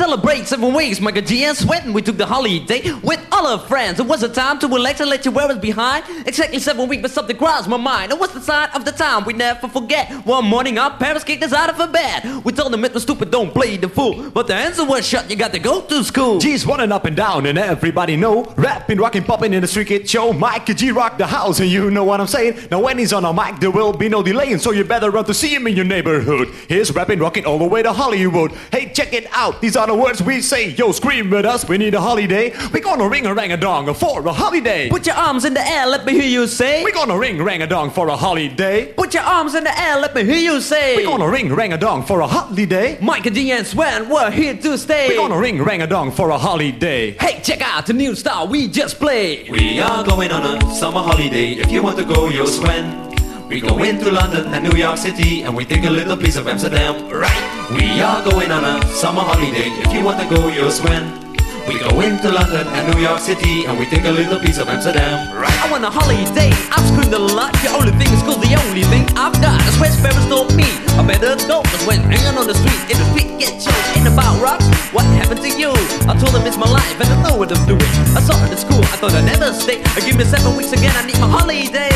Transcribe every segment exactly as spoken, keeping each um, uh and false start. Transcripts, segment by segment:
Celebrate seven weeks, Michael G and Sweatin'. We took the holiday with all our friends. It was a time to relax and let you wear us behind. Exactly seven weeks, but something crossed my mind. It was the sign of the time we never forget. One morning, our parents kicked us out of a bed. We told them it was stupid, don't play the fool. But the answer was shut, you got to go to school. G's running up and down, and everybody know. Rapping, rocking, popping in the street kid show. Michael G rock the house, and you know what I'm saying. Now when he's on a mic, there will be no delaying, so you better run to see him in your neighborhood. He's rapping, rocking all the way to Hollywood. Hey, check it out, these are the words we say. Yo, scream with us, we need a holiday. We're gonna ring a rang a dong for a holiday. Put your arms in the air, let me hear you say. We're gonna ring rang a dong for a holiday. Put your arms in the air, let me hear you say. We're gonna ring rang a dong for a holiday. Michael G and Swan, we're here to stay. We're gonna ring rang a dong for a holiday. Hey, check out the new style we just played. We are going on a summer holiday. If you want to go, you'll Swan. We go into London and New York City, and we take a little piece of Amsterdam, right? We are going on a summer holiday. If you want to go, you'll Swan. We go into London and New York City, and we take a little piece of Amsterdam, right? I want a holiday, I've screamed a lot. The only thing is cool, the only thing I've got. That's where Sparrows told me I better go. Cause when hanging on the street, if the feet get choked, ain't about rocks, what happened to you? I told them it's my life and I know what I'm doing. I saw it at school, I thought I'd never stay. Give me seven weeks again, I need my holiday.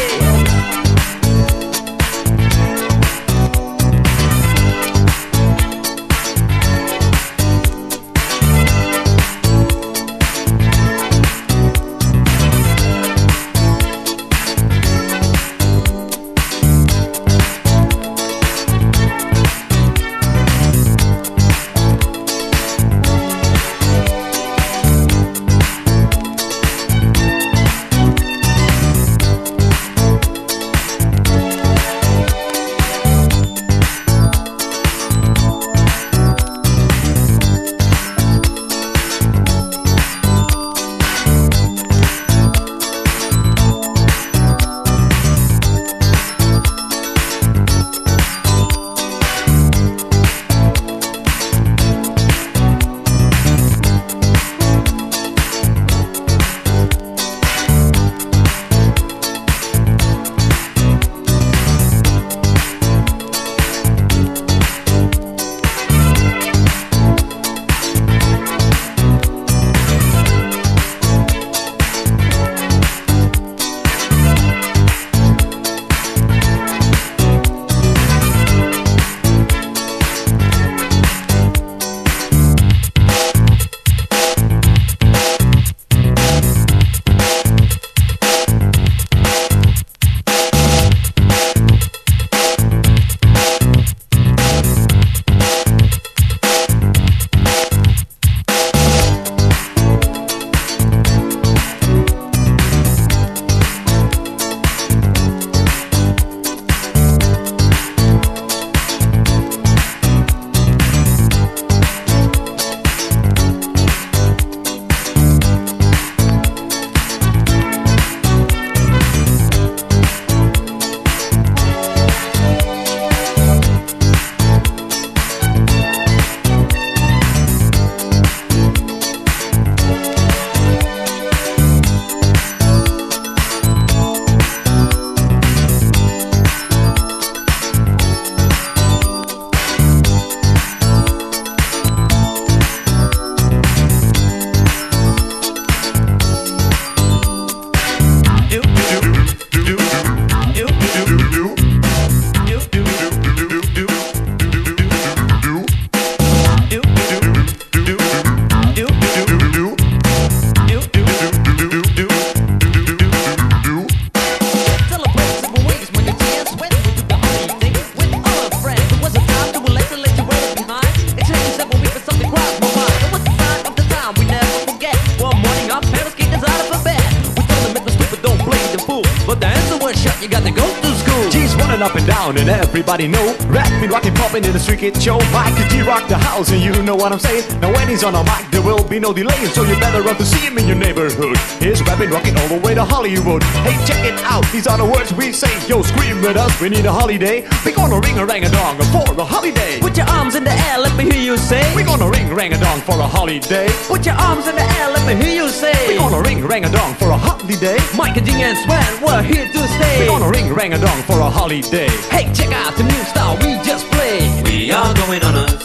You got to go to school. G's running up and down and everybody know. Rapping, rocking, popping in the street kid show. Michael G rock the house and you know what I'm saying. Now when he's on a mic there will be no delaying, so you better run to see him in your neighborhood. He's rapping, rocking all the way to Hollywood. Hey, check it out, these are the words we say. Yo, scream with us, we need a holiday. We gonna ring a rang a dong for a holiday. Put your arms in the air, let me hear you say. We gonna ring rang a dong for a holiday. Put your arms in the air, let me hear you say. We gonna ring rang a dong for a holiday. Michael G and Swan, we're here to stay. We gonna ring rang a dong for a holiday. Hey, check out the new style we just played. We are going on a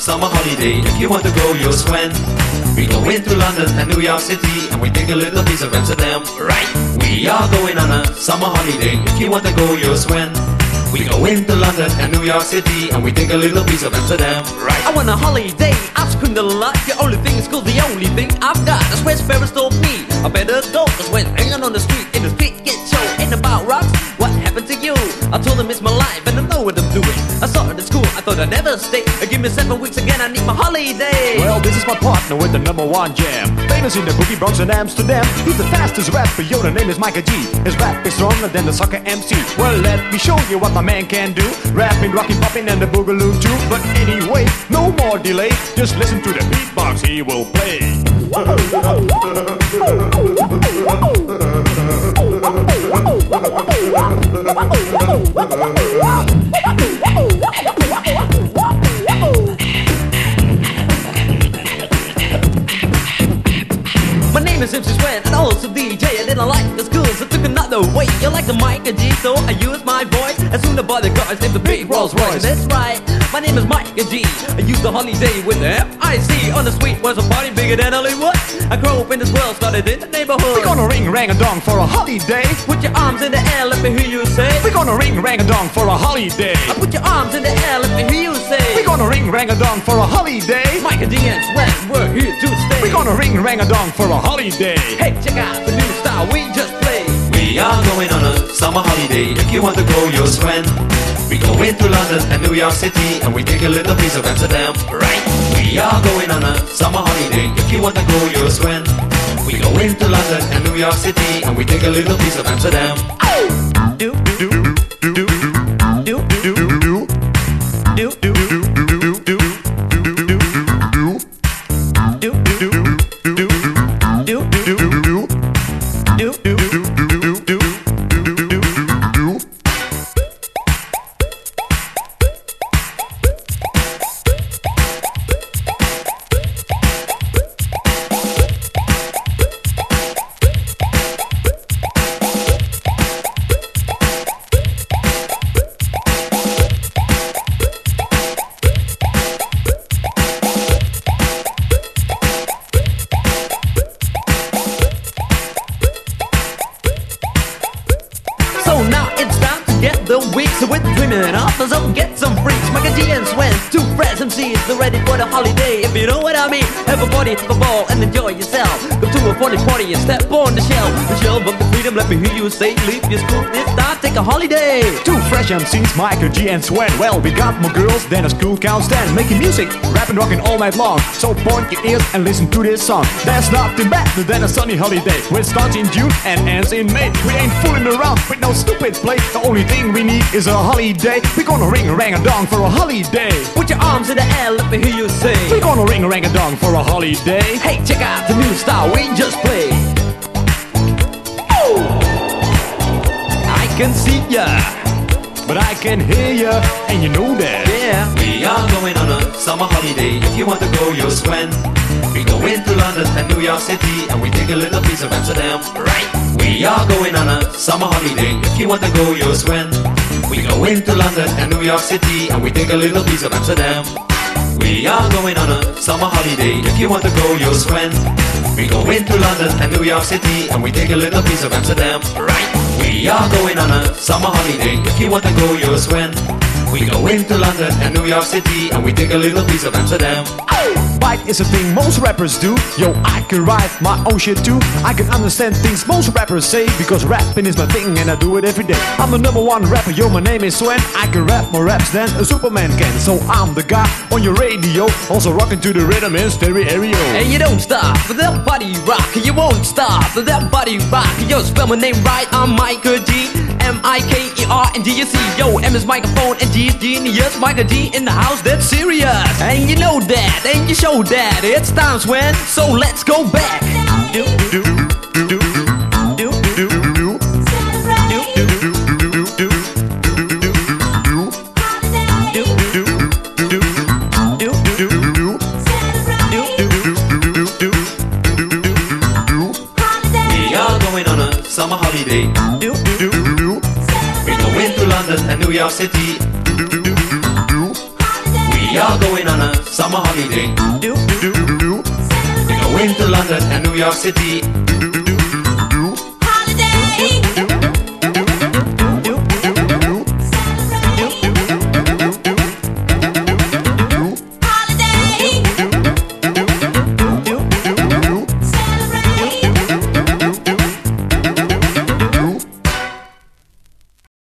summer holiday. If you want to go, you'll swim. We go into London and New York City, and we take a little piece of Amsterdam. Right? We are going on a summer holiday. If you want to go, you'll swim. We go into London and New York City, and we take a little piece of Amsterdam. Right? I want a holiday, I've screamed a lot. The only thing is cool, the only thing I've got. That's where Sparrows told me I better go. Cause when hanging on the street, in the street get show. Ain't about rocks, what happened to you? I told them it's my life and I know what I'm doing. I saw it at school, I thought I'd never stay. Give me seven weeks again, I need my holiday. Well, this is my partner with the number one jam. Famous in the boogie Bronx and Amsterdam. He's the fastest rapper, yo, the name is Micah G. His rap is stronger than the soccer M C. Well, let me show you what my man can do. Rapping, rocking, popping, and the boogaloo too. But anyway, no more delay. Just listen to the beatbox he will play. My name is M C Swen and also D J. I didn't like the school, so took another way. You like the Micah G, so I use my voice. As soon as I bought the car, I named the big Rolls Royce. That's right, my name is Micah G. I use the holiday with the F I C. On the street was a party bigger than Hollywood. I grew up in this world, started in the neighborhood. We're gonna ring rang a dong for a holiday. Put your arms in the air, let me hear you say. We're gonna ring rang a dong for a holiday. I put your arms in the air, let me hear you say. We're gonna ring rang a dong for a holiday. Micah G and Swen, we're here to stay. We're gonna ring rang a dong for a holiday. Hey, check out the new style we just played. We are going on a summer holiday. If you want to go, you'll swim. We go into London and New York City, and we take a little piece of Amsterdam. Right? We are going on a summer holiday. If you want to go, you'll swim. We go into London and New York City, and we take a little piece of Amsterdam. Do do do do do do do do do do. So with dreaming up, so get some freaks. Micah G and Swen, two fresh M Cs, they're ready for the holiday. If you know what I mean, have a party, have a ball, and enjoy yourself. Come to a party party and step on the shelf. The shelf of the freedom, let me hear you say, leave your school, this time, take a holiday. Two fresh M Cs, Micah G and Swen. Well, we got more girls than a school can stand. Making music, rapping, rocking all night long. So point your ears and listen to this song. There's nothing better than a sunny holiday, which starts in June and ends in May. We ain't fooling around with no stupid play. The only thing we need is a holiday. We're gonna ring a rang a dong for a holiday. Put your arms in the air, let me hear you say. We're gonna ring a rang a dong for a holiday. Hey, check out the new style we just played. Oh, I can see ya, but I can hear ya, and you know that. Yeah, we are going on a summer holiday. If you want to go, you'll swim. We go into London and New York City, and we take a little piece of Amsterdam. Right? We are going on a summer holiday. If you want to go, you'll swim. We go into London and New York City, and we take a little piece of Amsterdam. We are going on a summer holiday. If you want to go, you'll swim. We go into London and New York City, and we take a little piece of Amsterdam. Right? We are going on a summer holiday. If you want to go, you'll swim. We go into London and New York City, and we take a little piece of Amsterdam. Bike is a thing most rappers do. Yo, I can write my own shit too. I can understand things most rappers say, because rapping is my thing and I do it every day. I'm the number one rapper, yo, my name is Swen. I can rap more raps than a Superman can. So I'm the guy on your radio, also rocking to the rhythm in stereo. And you don't stop with that body rock. You won't stop with that body rock. Yo, spell my name right, I'm Micah G. M I K E R and G U C. Yo, M is microphone and G is genius. Micah G in the house, that's serious. And you know that, and you show that. It's time, Swen, so let's go back. Do, do, do, do, do, do, do, We are going on a summer holiday. We go into London and New York City. We are going on a summer holiday. Do, do, do, do. We're going to London and New York City.